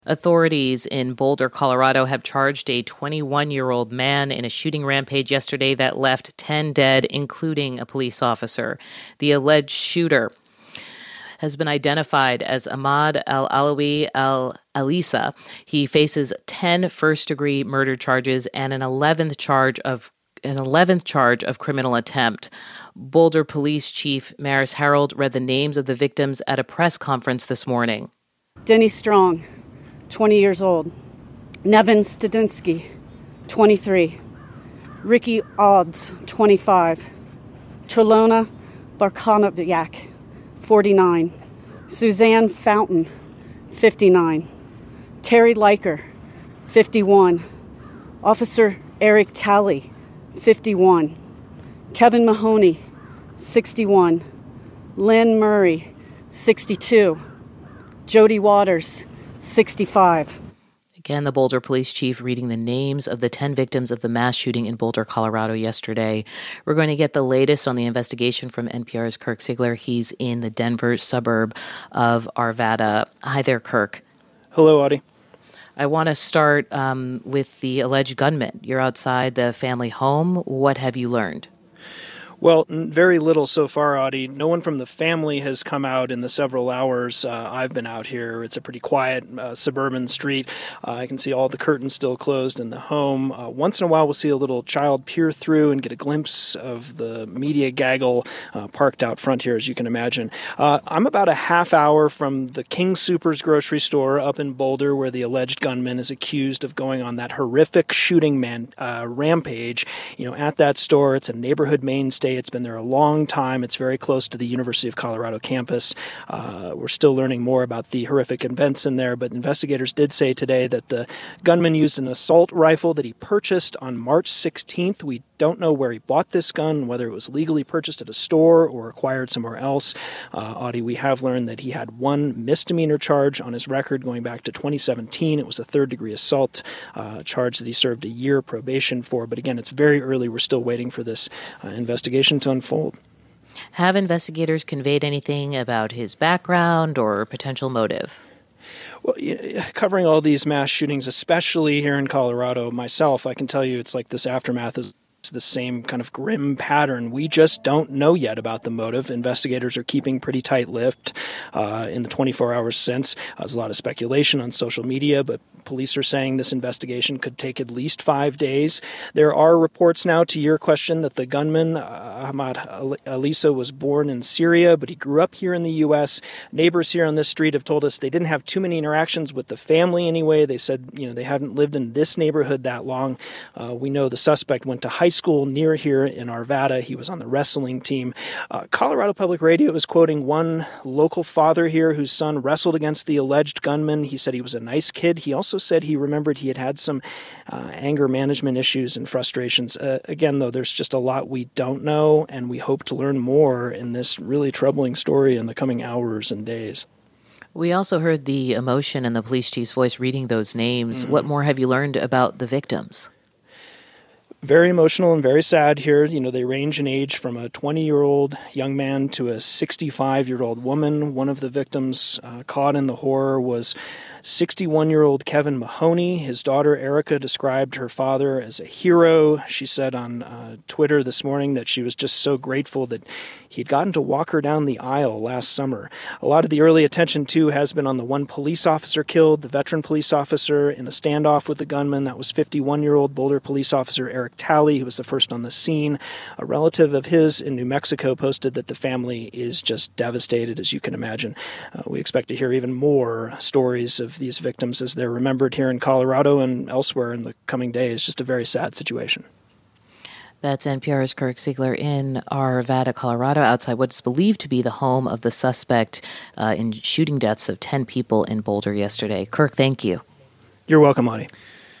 Authorities in Boulder, Colorado have charged a 21-year-old man in a shooting rampage yesterday that left 10 dead, including a police officer. The alleged shooter has been identified as Ahmad Al-Alawi Al-Alisa. He faces 10 first-degree murder charges and an 11th charge of criminal attempt. Boulder Police Chief Maris Harold read the names of the victims at a press conference this morning. Denny Strong, 20 years old. Nevin Studinsky, 23. Ricky Odds, 25. Trelona Barkonoviak, 49. Suzanne Fountain, 59. Terry Leiker, 51. Officer Eric Talley, 51. Kevin Mahoney, 61. Lynn Murray, 62. Jody Waters, 65. Again, the Boulder Police Chief reading the names of the 10 victims of the mass shooting in Boulder, Colorado yesterday. We're going to get the latest on the investigation from NPR's Kirk Siegler. He's in the Denver suburb of Arvada. Hi there, Kirk. Hello, Audie. I want to start with the alleged gunman. You're outside the family home. What have you learned? Well, very little so far, Audie. No one from the family has come out in the several hours I've been out here. It's a pretty quiet suburban street. I can see all the curtains still closed in the home. Once in a while, we'll see a little child peer through and get a glimpse of the media gaggle parked out front here, as you can imagine. I'm about a half hour from the King Soopers grocery store up in Boulder, where the alleged gunman is accused of going on that horrific shooting rampage. At that store, it's a neighborhood mainstay. It's been there a long time. It's very close to the University of Colorado campus. We're still learning more about the horrific events in there, but investigators did say today that the gunman used an assault rifle that he purchased on March 16th. We don't know where he bought this gun, whether it was legally purchased at a store or acquired somewhere else. Audie, we have learned that he had one misdemeanor charge on his record going back to 2017. It was a third-degree assault charge that he served a year probation for. But again, it's very early. We're still waiting for this investigation to unfold. Have investigators conveyed anything about his background or potential motive? Well, covering all these mass shootings, especially here in Colorado, myself, I can tell you it's like this aftermath is the same kind of grim pattern. We just don't know yet about the motive. Investigators are keeping pretty tight-lipped in the 24 hours since. There's a lot of speculation on social media, but police are saying this investigation could take at least 5 days. There are reports now, to your question, that the gunman, Ahmad Alisa, was born in Syria, but he grew up here in the U.S. Neighbors here on this street have told us they didn't have too many interactions with the family anyway. They said, they hadn't lived in this neighborhood that long. We know the suspect went to high school near here in Arvada. He was on the wrestling team. Colorado Public Radio is quoting one local father here whose son wrestled against the alleged gunman. He said he was a nice kid. He also said he remembered he had some anger management issues and frustrations. Again, though, there's just a lot we don't know, and we hope to learn more in this really troubling story in the coming hours and days. We also heard the emotion in the police chief's voice reading those names. What more have you learned about the victims? Very emotional and very sad here. They range in age from a 20-year-old young man to a 65-year-old woman. One of the victims caught in the horror was 61-year-old Kevin Mahoney. His daughter, Erica, described her father as a hero. She said on Twitter this morning that she was just so grateful that he'd gotten to walk her down the aisle last summer. A lot of the early attention, too, has been on the one police officer killed, the veteran police officer, in a standoff with the gunman. That was 51-year-old Boulder police officer Eric Talley, who was the first on the scene. A relative of his in New Mexico posted that the family is just devastated, as you can imagine. We expect to hear even more stories of these victims as they're remembered here in Colorado and elsewhere in the coming days. Just a very sad situation. That's NPR's Kirk Siegler in Arvada, Colorado, outside what's believed to be the home of the suspect in shooting deaths of 10 people in Boulder yesterday. Kirk, thank you. You're welcome, Audie.